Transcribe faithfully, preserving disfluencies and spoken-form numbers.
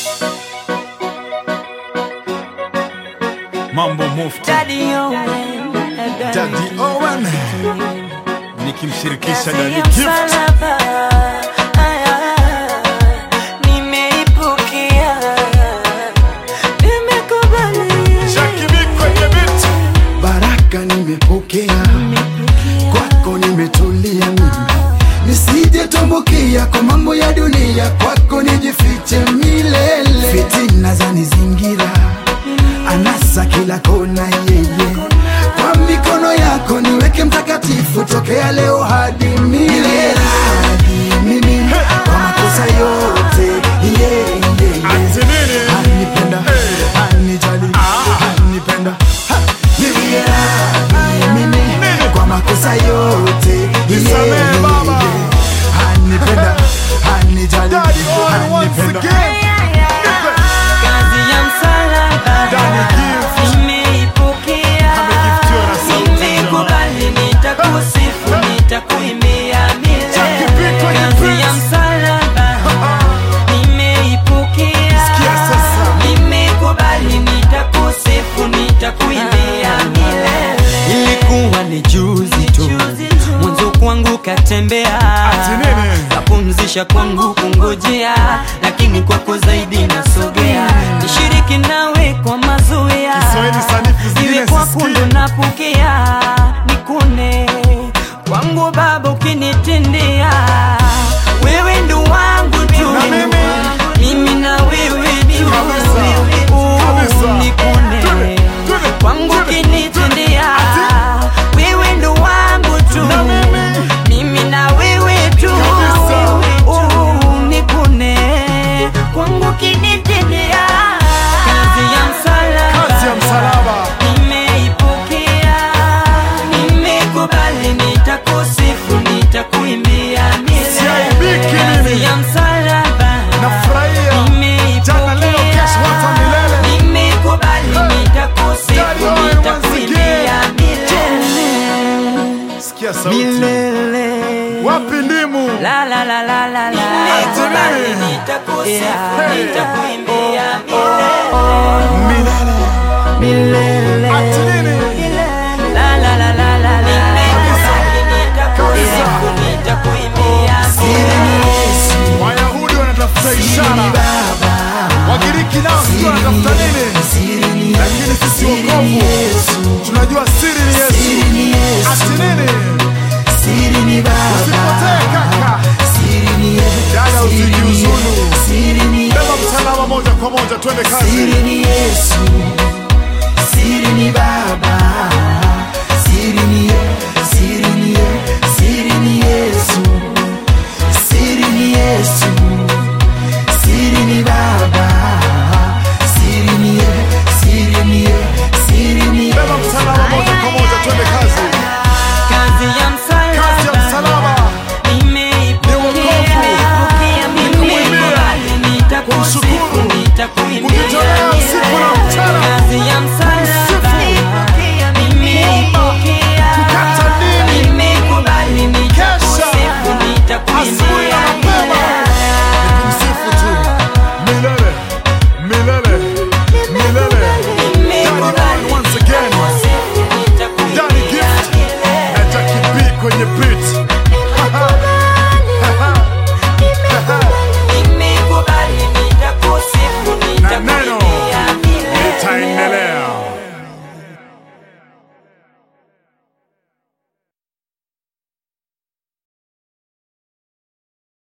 Mambo Mufti Daddy Owen, Daddy Owen nikimshirikisha Daddy Gift. Nimeipokea, nimekubali. Shakimi kwenye beat. Baraka nimepokea, kwako nimetulia mimi, nisije tumbukia kwa mambo ya dunia, kwako nijifiche milele. Fitina zanizingira, anasa kila kona yeye, kwa mikono yako niweke mtakatifu, tokea leo hadi milele. Hadi mimi kwa makosa yote, yeah, yeah, yeah. Anipenda, anijali, anipenda, ha, niwie radhi mimi kwa makosa yote, yeah, yeah, yeah. Anipenda, anijali, anipenda. Kazi ya msalaba nimeipokea, nimekubali, nitakusifu, nitakuimbia milele. Kazi ya msalaba nimeipokea, nimekubali, nitakusifu, nitakuimbia milele. Ilikuwa ni juzi tu, mwanzo kwangu katembea, kapumzisha kwangu kungojea, lakini kwako zaidi nasogea, nishiriki nawe kwa mazoea, iwe kwako ndo napokea, nikune kwangu Baba ukinitendea, wewe ndo wangu tu, mimi na wewe tu, nikune kwangu ukinitendea, wewe ndo wangu tu, mimi na wewe tu, nikune kwangu ukinitendea. Kazi ya msalaba nimeipokea, nimekubali, nitakusifu, nitakuimbia milele. Kazi ya msalaba nimeipokea, nimekubali, nitakusifu, nitakuimbia milele. Sikia sauti. Milele. Wapi ndimu? La la la la la la. Nimekubali, nitakusifu, nitakuimbia milele. Milele. Ati nini? La la la la la la. Nimekubali, nitakusifu, nitakuimbia milele. Wayahudi wanatafuta ishara, Wagiriki nao sio wanatafuta nini? Lakini sisi wokovu tunajua siri ni Yesu. Ati nini? Usipotee kaka, dada usijiuzulu, beba msalaba moja kwa moja, twende kazi. Siri ni Yesu, siri ni Baba, siri ni siri ni siri ni Yesu, siri ni Yesu, siri ni Baba, siri ni siri ni siri ni. Beba msalaba moja kwa moja, twende kazi. Kazi ya msalaba nimeipokea, nimekubali, nitakusifu,